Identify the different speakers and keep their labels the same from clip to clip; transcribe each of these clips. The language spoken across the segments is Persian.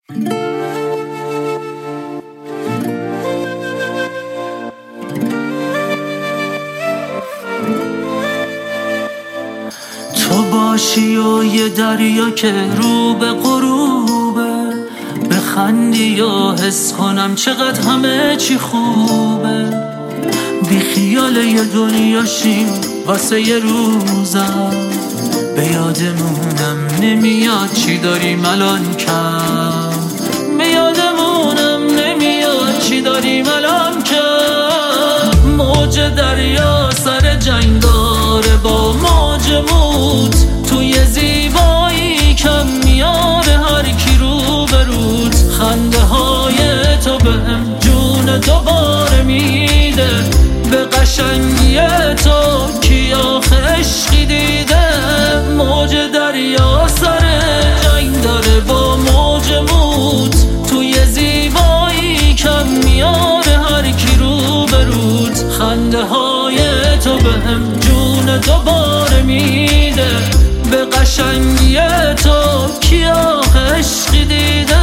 Speaker 1: تو باشی و یه دریا که رو به غروبه، بخندی و حس کنم چقدر همه چی خوبه. بی خیال یه دنیا شیم واسه یه روزم، به یادمونم نمیاد چی داریم الان کم، به یادمونم نمیاد چی داریم الان کم. موج دریا سر جنگ داره با موج موج، توی زیبایی کم میاره هر کی رو به روت. خنده های تو بهم جون دوباره میده، به قشنگی تو کی آخه عشقی دیده. موج دریا سر جنگ داره با موج موج، توی زیبایی کم میاره هر کی رو به روت. خنده های تو بهم جون دوباره میده، به قشنگی تو کی آخه عشقی دیده.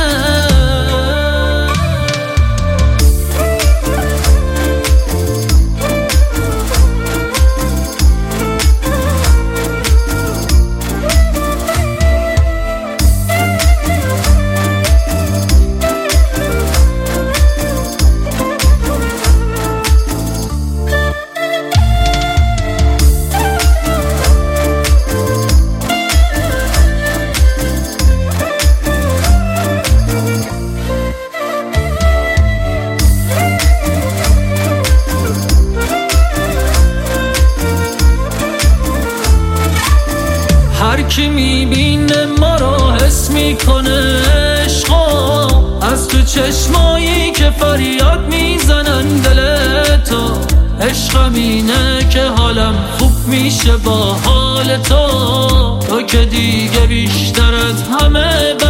Speaker 1: هر کی میبینه ما رو حس میکنه عشقا، از تو چشمایی که فریاد میزنن دل تو. عشقم اینه که حالم خوب میشه با حال تو، تو که دیگه بیشتر از همه